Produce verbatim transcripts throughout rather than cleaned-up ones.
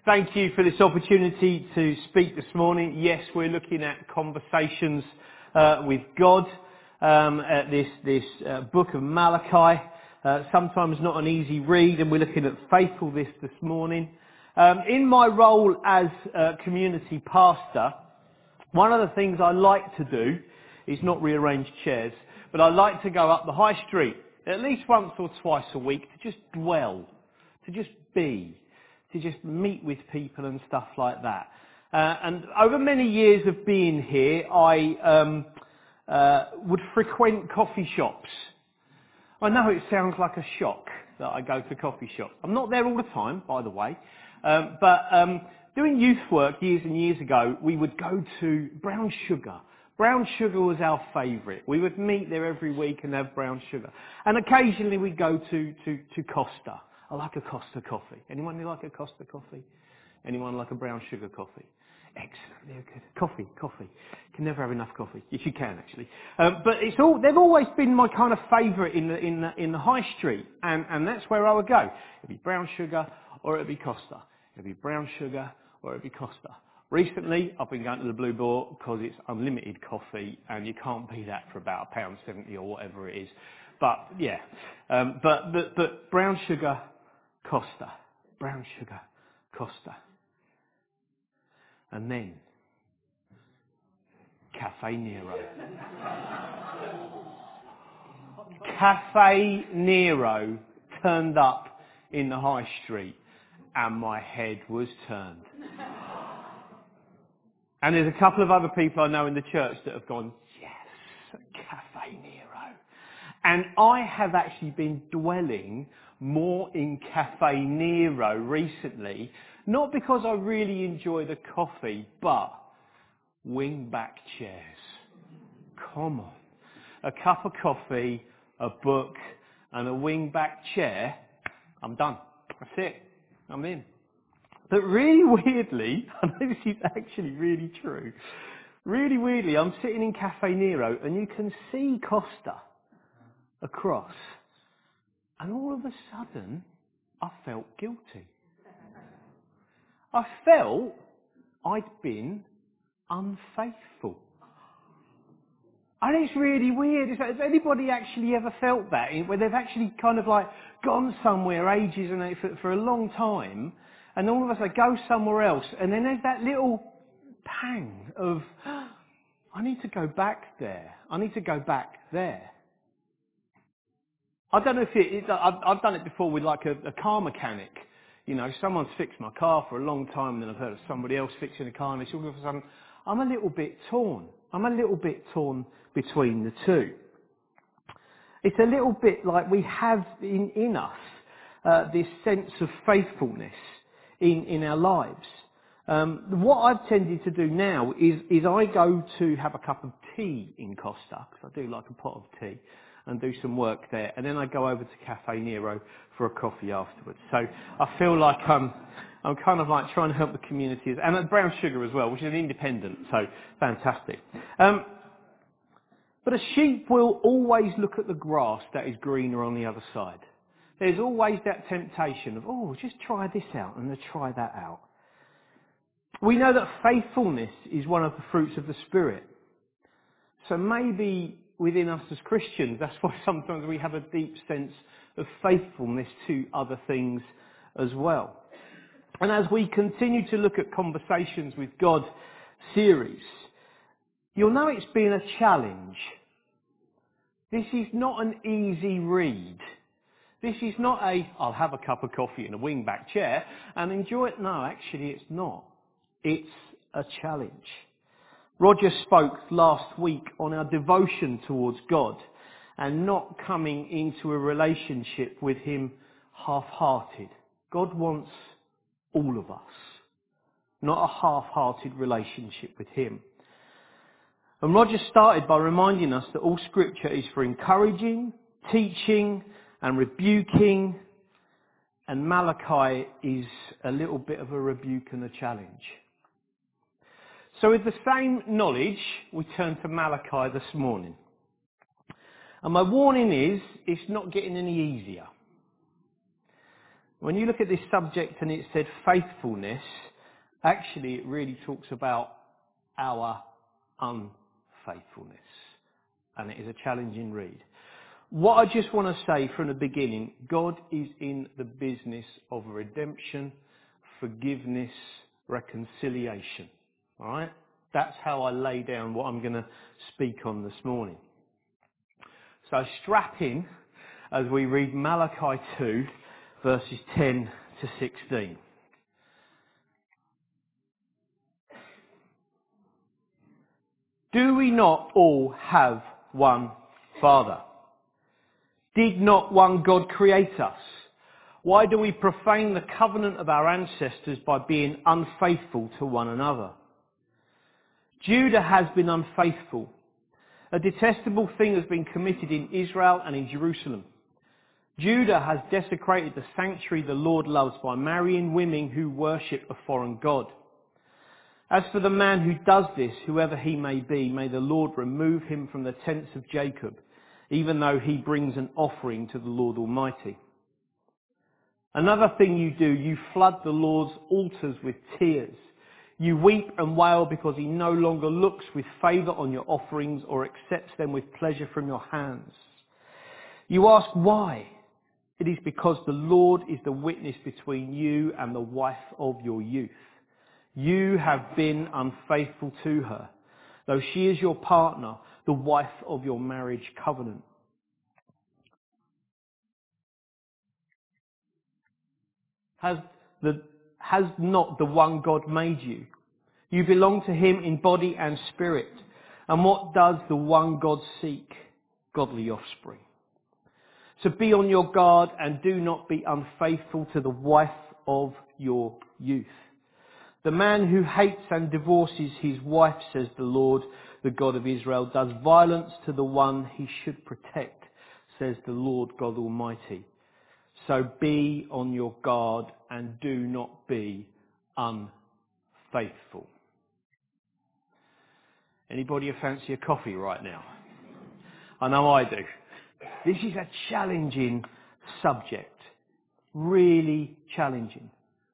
Thank you for this opportunity to speak this morning. Yes, we're looking at conversations uh, with God, um, at this this uh, book of Malachi. Uh, sometimes not an easy read, and we're looking at faithfulness this morning. Um, in my role as a community pastor, one of the things I like to do is not rearrange chairs, but I like to go up the high street at least once or twice a week to just dwell, to just be, to just meet with people and stuff like that. Uh, and over many years of being here, I um, uh, would frequent coffee shops. I know it sounds like a shock that I go to coffee shops. I'm not there all the time, by the way. Um, but um, doing youth work years and years ago, we would go to Brown Sugar. Brown Sugar was our favourite. We would meet there every week and have brown sugar. And occasionally we'd go to, to, to Costa. I like a Costa coffee. Anyone who like a Costa coffee? Anyone like a brown sugar coffee? Excellent, they're good. Coffee, coffee. You can never have enough coffee. Yes, you can actually. Um, but it's all, they've always been my kind of favourite in the, in the, in the high street. And, and that's where I would go. It'd be brown sugar or it'd be Costa. It'd be brown sugar or it'd be Costa. Recently, I've been going to the Blue Boar because it's unlimited coffee and you can't beat that for about a pound seventy or whatever it is. But yeah, um, but, but, but brown sugar, Costa. Brown sugar, Costa. And then, Cafe Nero. Cafe Nero turned up in the high street and my head was turned. And there's a couple of other people I know in the church that have gone, yes, Cafe Nero. And I have actually been dwelling more in Cafe Nero recently, not because I really enjoy the coffee, but wing-back chairs. Come on. A cup of coffee, a book, and a wing-back chair. I'm done. That's it. I'm in. But really weirdly, I know this is actually really true, really weirdly, I'm sitting in Cafe Nero and you can see Costa across. And all of a sudden, I felt guilty. I felt I'd been unfaithful. And it's really weird. It's like, has anybody actually ever felt that? Where they've actually kind of like gone somewhere ages and for, for a long time, and all of a sudden go somewhere else, and then there's that little pang of, I need to go back there. I need to go back there. I don't know if it, it I've, I've done it before with like a, a car mechanic. You know, someone's fixed my car for a long time, and then I've heard of somebody else fixing a car, and it's all of a sudden, I'm a little bit torn. I'm a little bit torn between the two. It's a little bit like we have in, in us uh, this sense of faithfulness in, in our lives. Um, what I've tended to do now is, is I go to have a cup of tea in Costa, because I do like a pot of tea, and do some work there, and then I go over to Cafe Nero for a coffee afterwards. So I feel like I'm, I'm kind of like trying to help the community, and at Brown Sugar as well, which is an independent, so fantastic. Um, but a sheep will always look at the grass that is greener on the other side. There's always that temptation of, oh, just try this out and then try that out. We know that faithfulness is one of the fruits of the Spirit. So maybe within us as Christians, that's why sometimes we have a deep sense of faithfulness to other things as well. And as we continue to look at Conversations with God series, you'll know it's been a challenge. This is not an easy read. This is not a, I'll have a cup of coffee in a wing-back chair and enjoy it. No, actually it's not. It's a challenge. Roger spoke last week on our devotion towards God and not coming into a relationship with Him half-hearted. God wants all of us, not a half-hearted relationship with Him. And Roger started by reminding us that all Scripture is for encouraging, teaching and rebuking, and Malachi is a little bit of a rebuke and a challenge. So with the same knowledge, we turn to Malachi this morning. And my warning is, it's not getting any easier. When you look at this subject and it said faithfulness, actually it really talks about our unfaithfulness. And it is a challenging read. What I just want to say from the beginning, God is in the business of redemption, forgiveness, reconciliation. All right? That's how I lay down what I'm going to speak on this morning. So strap in as we read Malachi two, verses ten to sixteen. Do we not all have one Father? Did not one God create us? Why do we profane the covenant of our ancestors by being unfaithful to one another? Judah has been unfaithful. A detestable thing has been committed in Israel and in Jerusalem. Judah has desecrated the sanctuary the Lord loves by marrying women who worship a foreign god. As for the man who does this, whoever he may be, may the Lord remove him from the tents of Jacob, even though he brings an offering to the Lord Almighty. Another thing you do, you flood the Lord's altars with tears. You weep and wail because he no longer looks with favour on your offerings or accepts them with pleasure from your hands. You ask why? It is because the Lord is the witness between you and the wife of your youth. You have been unfaithful to her, though she is your partner, the wife of your marriage covenant. Has the has not the one God made you? You belong to him in body and spirit. And what does the one God seek? Godly offspring. So be on your guard and do not be unfaithful to the wife of your youth. The man who hates and divorces his wife, says the Lord, the God of Israel, does violence to the one he should protect, says the Lord God Almighty. So be on your guard and do not be unfaithful. Anybody fancy a coffee right now? I know I do. This is a challenging subject. Really challenging.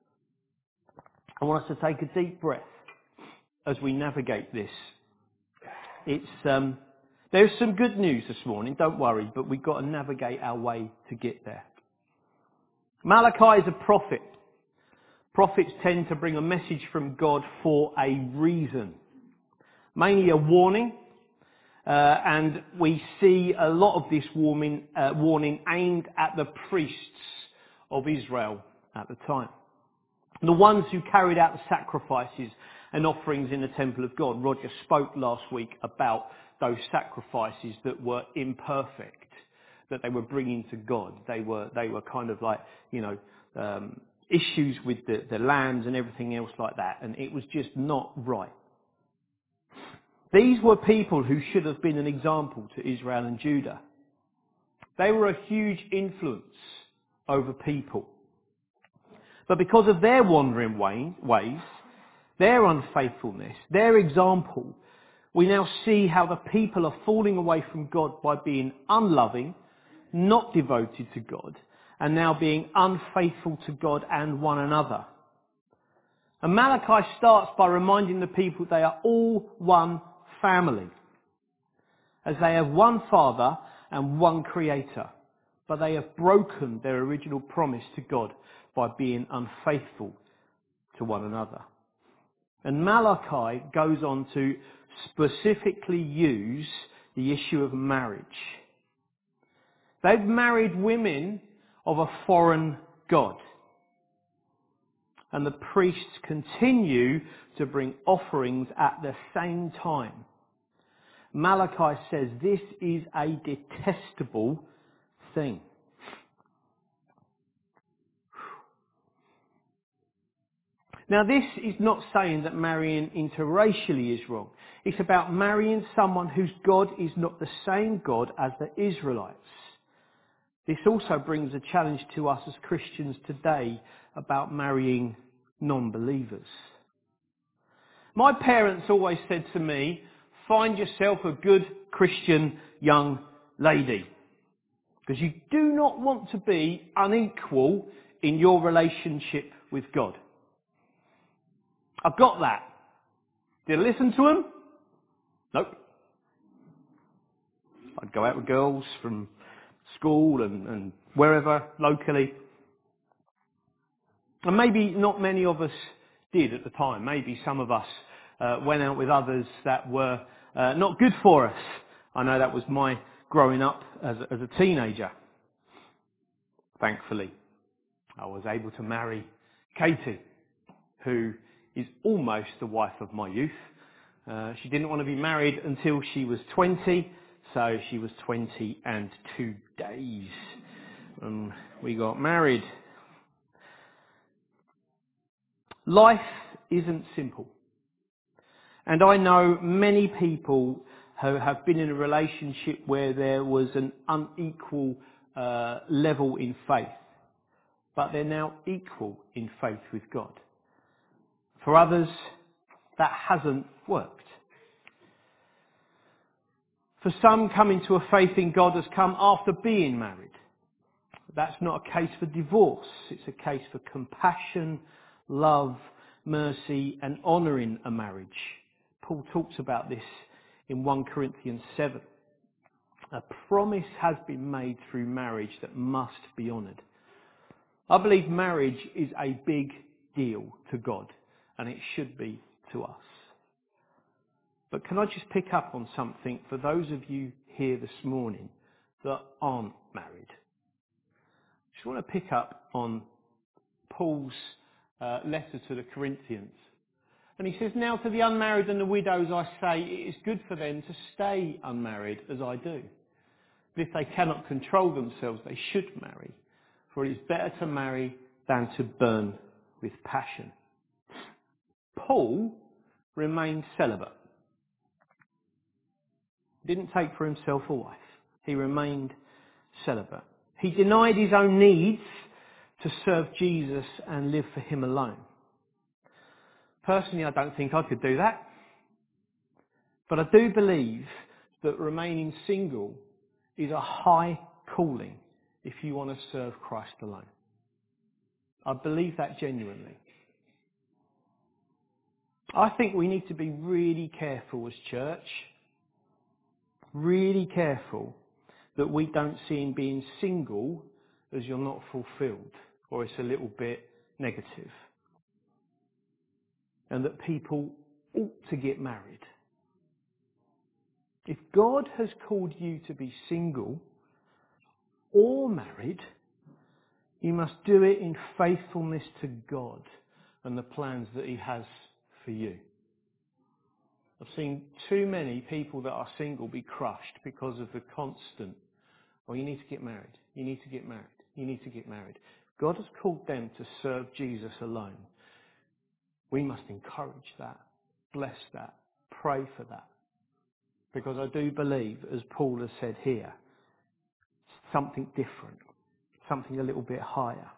I want us to take a deep breath as we navigate this. It's um, there's some good news this morning, don't worry, but we've got to navigate our way to get there. Malachi is a prophet. Prophets tend to bring a message from God for a reason. Mainly a warning, uh, and we see a lot of this warning, uh, warning aimed at the priests of Israel at the time. The ones who carried out the sacrifices and offerings in the temple of God. Roger spoke last week about those sacrifices that were imperfect, that they were bringing to God. They were they were kind of like, you know, um, issues with the, the lambs and everything else like that, and it was just not right. These were people who should have been an example to Israel and Judah. They were a huge influence over people. But because of their wandering ways, their unfaithfulness, their example, we now see how the people are falling away from God by being unloving, not devoted to God, and now being unfaithful to God and one another. And Malachi starts by reminding the people they are all one family, as they have one Father and one Creator, but they have broken their original promise to God by being unfaithful to one another. And Malachi goes on to specifically use the issue of marriage. They've married women of a foreign god. And the priests continue to bring offerings at the same time. Malachi says this is a detestable thing. Now, this is not saying that marrying interracially is wrong. It's about marrying someone whose God is not the same God as the Israelites. This also brings a challenge to us as Christians today about marrying non-believers. My parents always said to me, find yourself a good Christian young lady, because you do not want to be unequal in your relationship with God? I've got that. Did I listen to him? Nope. I'd go out with girls from school and, and wherever, locally. And maybe not many of us did at the time. Maybe some of us uh, went out with others that were uh, not good for us. I know that was my growing up as a, as a teenager. Thankfully, I was able to marry Katie, who is almost the wife of my youth. Uh, she didn't want to be married until she was twenty, so she was twenty and two days when we got married. Life isn't simple. And I know many people who have been in a relationship where there was an unequal uh, level in faith, but they're now equal in faith with God. For others, that hasn't worked. For some, coming to a faith in God has come after being married. That's not a case for divorce. It's a case for compassion, love, mercy and honouring a marriage. Paul talks about this in First Corinthians seven. A promise has been made through marriage that must be honoured. I believe marriage is a big deal to God, and it should be to us. But can I just pick up on something for those of you here this morning that aren't married? I just want to pick up on Paul's uh, letter to the Corinthians. And he says, now to the unmarried and the widows I say, it is good for them to stay unmarried as I do. But if they cannot control themselves, they should marry. For it is better to marry than to burn with passion. Paul remained celibate. Didn't take for himself a wife. He remained celibate. He denied his own needs to serve Jesus and live for him alone. Personally, I don't think I could do that. But I do believe that remaining single is a high calling if you want to serve Christ alone. I believe that genuinely. I think we need to be really careful as church, really careful that we don't see in being single as you're not fulfilled or it's a little bit negative. And that people ought to get married. If God has called you to be single or married, you must do it in faithfulness to God and the plans that he has for you. I've seen too many people that are single be crushed because of the constant, well, you need to get married, you need to get married, you need to get married. God has called them to serve Jesus alone. We must encourage that, bless that, pray for that. Because I do believe, as Paul has said here, something different, something a little bit higher.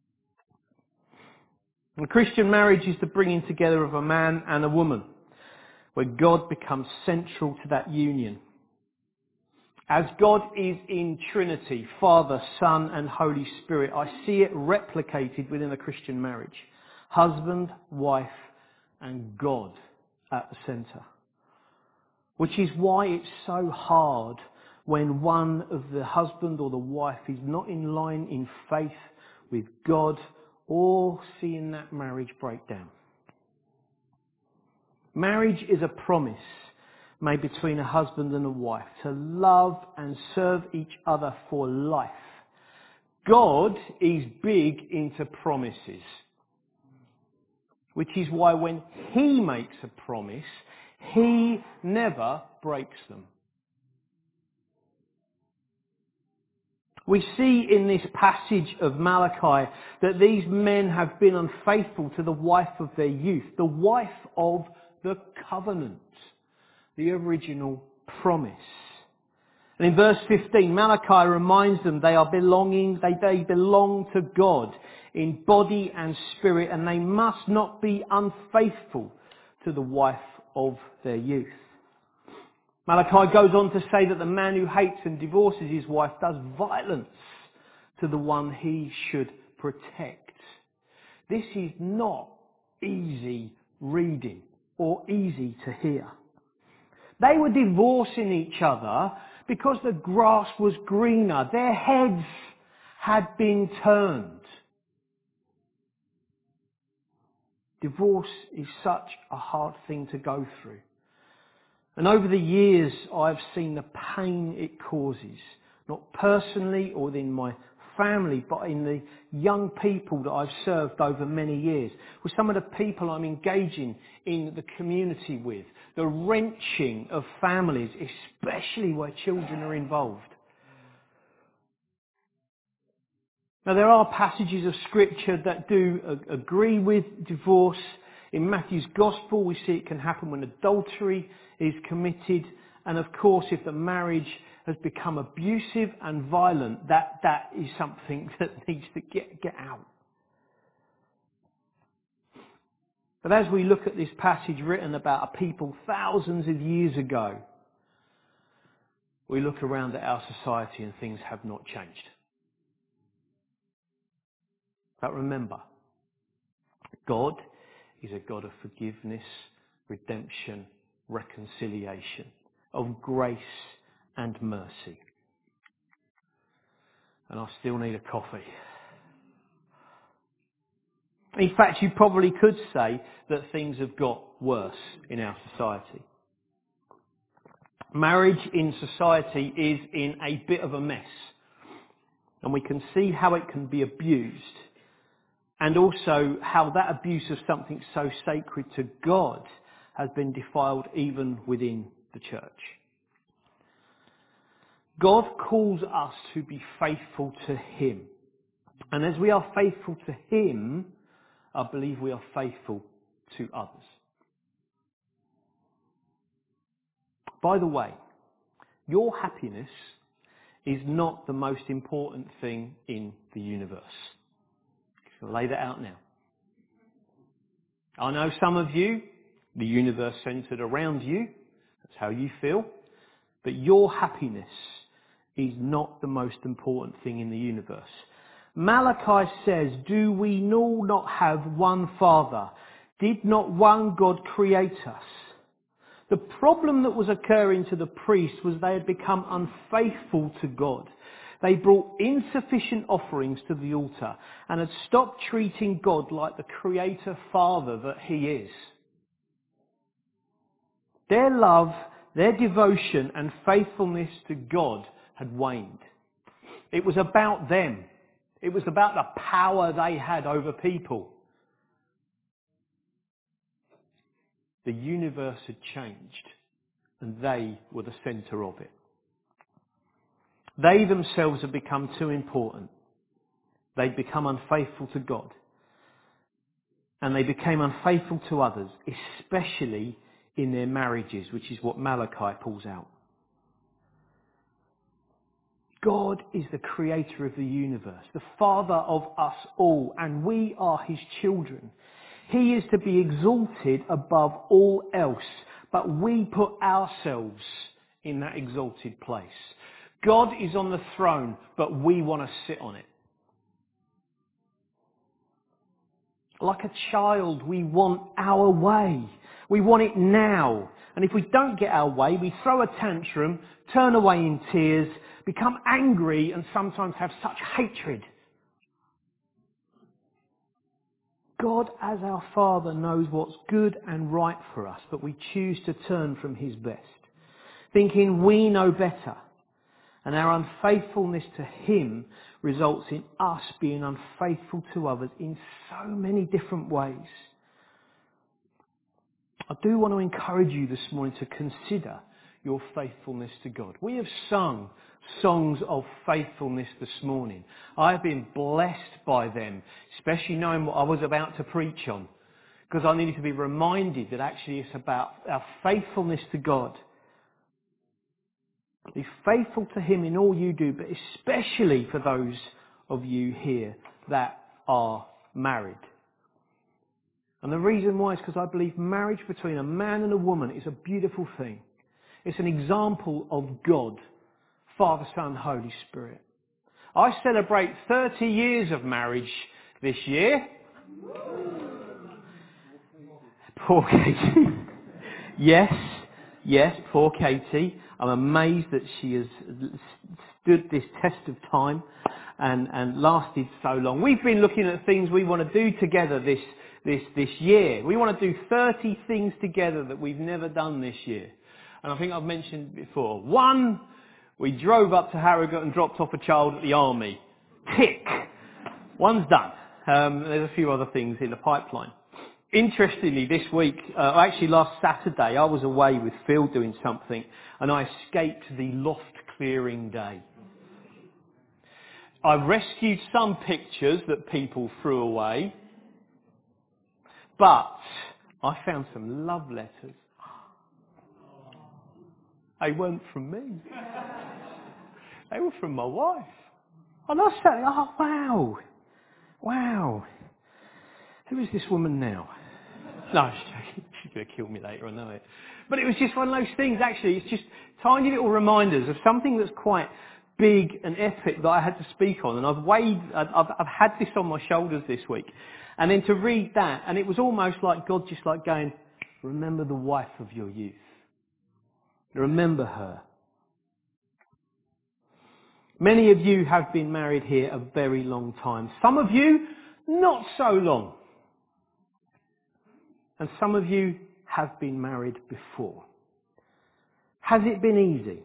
And Christian marriage is the bringing together of a man and a woman, where God becomes central to that union. As God is in Trinity, Father, Son and Holy Spirit, I see it replicated within a Christian marriage. Husband, wife and God at the centre. Which is why it's so hard when one of the husband or the wife is not in line in faith with God or seeing that marriage break down. Marriage is a promise made between a husband and a wife to love and serve each other for life. God is big into promises. Which is why when he makes a promise, he never breaks them. We see in this passage of Malachi that these men have been unfaithful to the wife of their youth, the wife of the covenant, the original promise. And in verse fifteen, Malachi reminds them they are belonging, they, they belong to God in body and spirit, and they must not be unfaithful to the wife of their youth. Malachi goes on to say that the man who hates and divorces his wife does violence to the one he should protect. This is not easy reading or easy to hear. They were divorcing each other because the grass was greener. Their heads had been turned. Divorce is such a hard thing to go through. And over the years, I've seen the pain it causes, not personally or in my family, but in the young people that I've served over many years, with some of the people I'm engaging in the community with, the wrenching of families, especially where children are involved. Now, there are passages of Scripture that do uh, agree with divorce. In Matthew's Gospel, we see it can happen when adultery is committed. And of course, if the marriage has become abusive and violent, that, that is something that needs to get, get out. But as we look at this passage written about a people thousands of years ago, we look around at our society and things have not changed. But remember, God is a God of forgiveness, redemption, reconciliation, of grace and mercy. And I still need a coffee. In fact, you probably could say that things have got worse in our society. Marriage in society is in a bit of a mess. And we can see how it can be abused. And also how that abuse of something so sacred to God has been defiled even within the church. God calls us to be faithful to Him. And as we are faithful to Him, I believe we are faithful to others. By the way, your happiness is not the most important thing in the universe. I'll lay that out now. I know some of you, the universe centred around you, that's how you feel, but your happiness is not the most important thing in the universe. Malachi says, do we all not have one Father? Did not one God create us? The problem that was occurring to the priests was they had become unfaithful to God. They brought insufficient offerings to the altar and had stopped treating God like the Creator Father that He is. Their love, their devotion and faithfulness to God had waned. It was about them. It was about the power they had over people. The universe had changed and they were the centre of it. They themselves had become too important. They'd become unfaithful to God. And they became unfaithful to others, especially in their marriages, which is what Malachi pulls out. God is the creator of the universe, the Father of us all, and we are His children. He is to be exalted above all else, but we put ourselves in that exalted place. God is on the throne, but we want to sit on it. Like a child, we want our way. We want it now. And if we don't get our way, we throw a tantrum, turn away in tears, become angry, and sometimes have such hatred. God, as our Father, knows what's good and right for us, but we choose to turn from His best, thinking we know better. And our unfaithfulness to Him results in us being unfaithful to others in so many different ways. I do want to encourage you this morning to consider your faithfulness to God. We have sung songs of faithfulness this morning. I've been blessed by them, especially knowing what I was about to preach on, because I needed to be reminded that actually it's about our faithfulness to God. Be faithful to Him in all you do, but especially for those of you here that are married. And the reason why is because I believe marriage between a man and a woman is a beautiful thing. It's an example of God, Father, Son, Holy Spirit. I celebrate thirty years of marriage this year. Poor Katie. Yes, yes, poor Katie. I'm amazed that she has stood this test of time and, and lasted so long. We've been looking at things we want to do together this, this, this year. We want to do thirty things together that we've never done this year. And I think I've mentioned before. One, we drove up to Harrogate and dropped off a child at the army. Tick. One's done. Um, there's a few other things in the pipeline. Interestingly, this week, uh, actually last Saturday, I was away with Phil doing something, and I escaped the loft clearing day. I rescued some pictures that people threw away, but I found some love letters. They weren't from me. They were from my wife. And I said, oh wow, wow. Who is this woman now? No, she's she's going to kill me later, I know it. But it was just one of those things, actually. It's just tiny little reminders of something that's quite big and epic that I had to speak on. And I've weighed, I've, I've had this on my shoulders this week. And then to read that, and it was almost like God just like going, remember the wife of your youth. Remember her. Many of you have been married here a very long time. Some of you, not so long. And some of you have been married before. Has it been easy?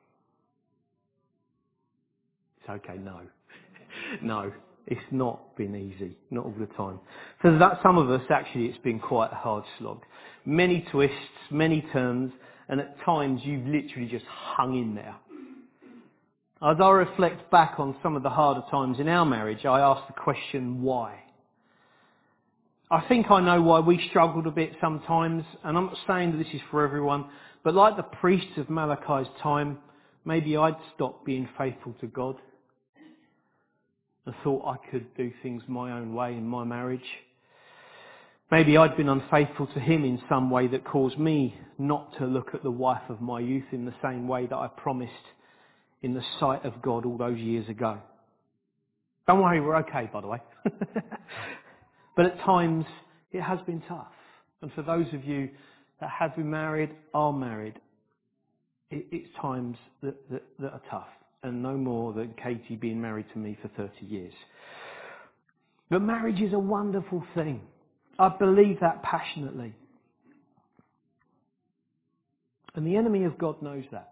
It's okay, no. No, it's not been easy, not all the time. For that, some of us, actually, it's been quite a hard slog. Many twists, many turns, and at times you've literally just hung in there. As I reflect back on some of the harder times in our marriage, I ask the question, why? I think I know why we struggled a bit sometimes, and I'm not saying that this is for everyone, but like the priests of Malachi's time, maybe I'd stopped being faithful to God and thought I could do things my own way in my marriage. Maybe I'd been unfaithful to him in some way that caused me not to look at the wife of my youth in the same way that I promised in the sight of God all those years ago. Don't worry, we're okay, by the way. But at times, it has been tough. And for those of you that have been married, are married, it, it's times that, that, that are tough. And no more than Katie being married to me for thirty years. But marriage is a wonderful thing. I believe that passionately. And the enemy of God knows that.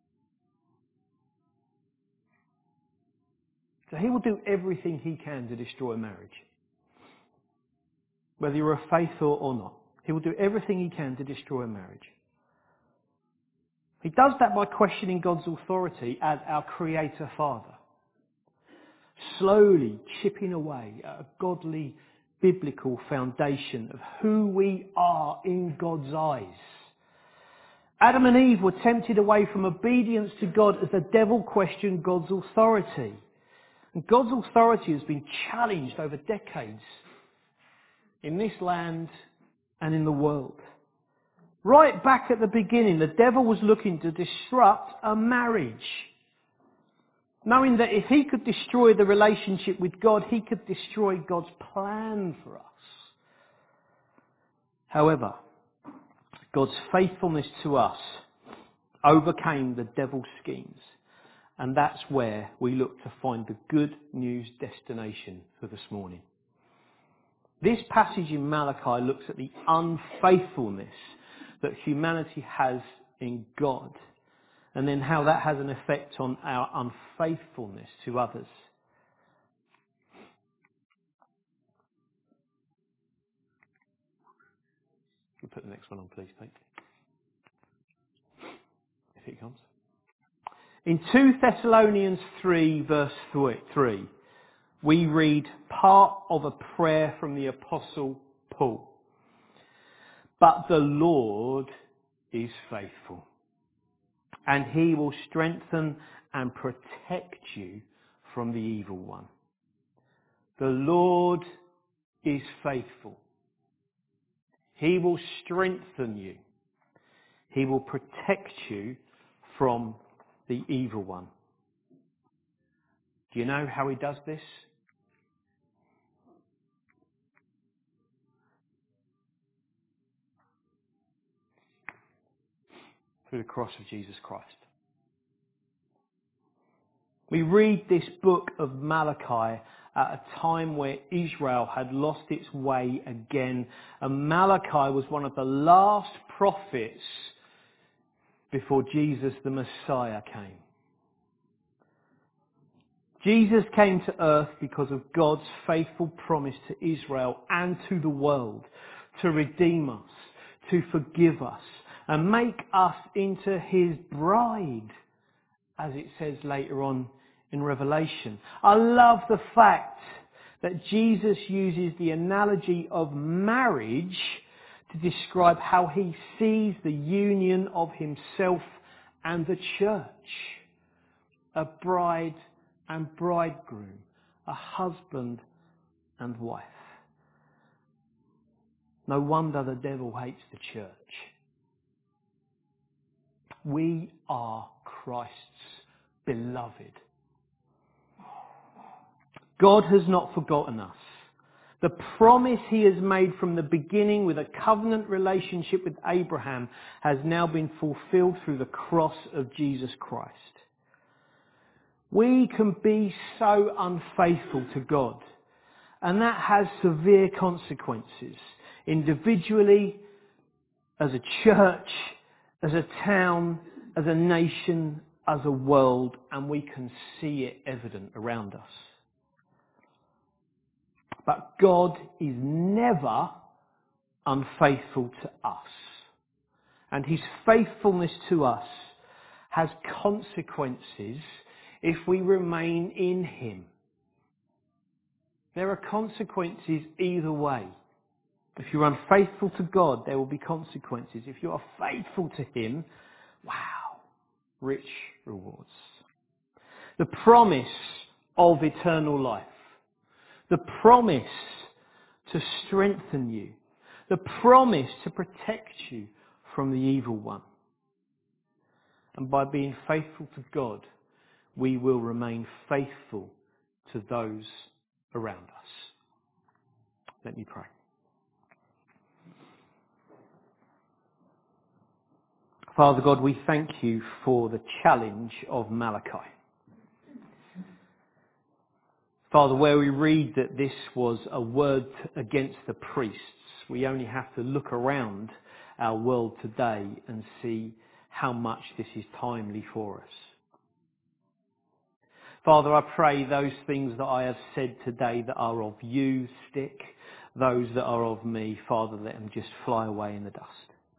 So he will do everything he can to destroy marriage. Whether you're a faith or, or not. He will do everything he can to destroy marriage. He does that by questioning God's authority as our Creator Father. Slowly chipping away at a godly, biblical foundation of who we are in God's eyes. Adam and Eve were tempted away from obedience to God as the devil questioned God's authority. And God's authority has been challenged over decades in this land and in the world. Right back at the beginning, the devil was looking to disrupt a marriage. Knowing that if he could destroy the relationship with God, he could destroy God's plan for us. However, God's faithfulness to us overcame the devil's schemes. And that's where we look to find the good news destination for this morning. This passage in Malachi looks at the unfaithfulness that humanity has in God, and then how that has an effect on our unfaithfulness to others. Can you put the next one on, please, Pete? If it comes. In two Thessalonians three, verse three, we read part of a prayer from the Apostle Paul. But the Lord is faithful, and he will strengthen and protect you from the evil one. The Lord is faithful. He will strengthen you. He will protect you from the evil one. Do you know how he does this? through the cross of Jesus Christ. We read this book of Malachi at a time where Israel had lost its way again. And Malachi was one of the last prophets before Jesus the Messiah came. Jesus came to earth because of God's faithful promise to Israel and to the world to redeem us, to forgive us, and make us into His bride, as it says later on in Revelation. I love the fact that Jesus uses the analogy of marriage to describe how He sees the union of Himself and the church. A bride and bridegroom, a husband and wife. No wonder the devil hates the church. We are Christ's beloved. God has not forgotten us. The promise He has made from the beginning with a covenant relationship with Abraham has now been fulfilled through the cross of Jesus Christ. We can be so unfaithful to God, and that has severe consequences, individually, as a church, as a town, as a nation, as a world, and we can see it evident around us. But God is never unfaithful to us, and His faithfulness to us has consequences if we remain in Him. There are consequences either way. If you're unfaithful to God, there will be consequences. If you are faithful to Him, wow, rich rewards. The promise of eternal life. The promise to strengthen you. The promise to protect you from the evil one. And by being faithful to God, we will remain faithful to those around us. Let me pray. Father God, we thank You for the challenge of Malachi. Father, where we read that this was a word against the priests, we only have to look around our world today and see how much this is timely for us. Father, I pray those things that I have said today that are of You stick. Those that are of me, Father, let them just fly away in the dust.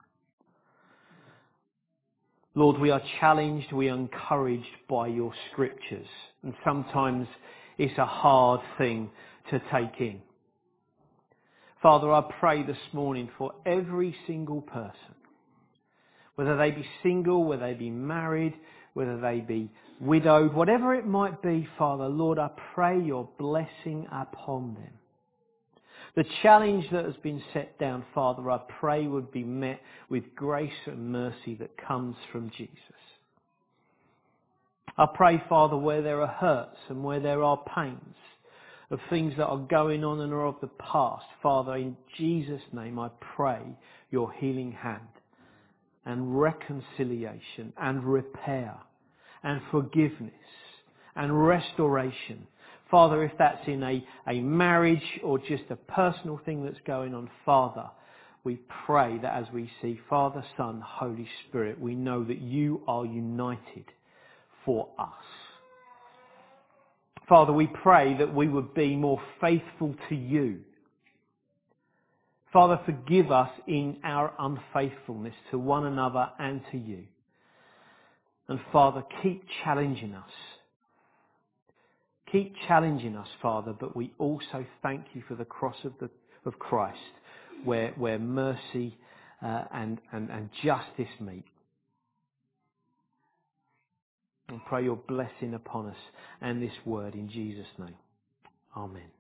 Lord, we are challenged, we are encouraged by Your scriptures. And sometimes it's a hard thing to take in. Father, I pray this morning for every single person, whether they be single, whether they be married, whether they be widowed, whatever it might be, Father, Lord, I pray Your blessing upon them. The challenge that has been set down, Father, I pray would be met with grace and mercy that comes from Jesus. I pray, Father, where there are hurts and where there are pains of things that are going on and are of the past, Father, in Jesus' name I pray Your healing hand and reconciliation and repair and forgiveness and restoration. Father, if that's in a, a marriage or just a personal thing that's going on, Father, we pray that as we see Father, Son, Holy Spirit, we know that You are united for us. Father, we pray that we would be more faithful to You. Father, forgive us in our unfaithfulness to one another and to You. And Father, keep challenging us. Keep challenging us, Father, but we also thank You for the cross of the of Christ, where where mercy uh, and, and, and justice meet. And pray Your blessing upon us and this word in Jesus' name. Amen.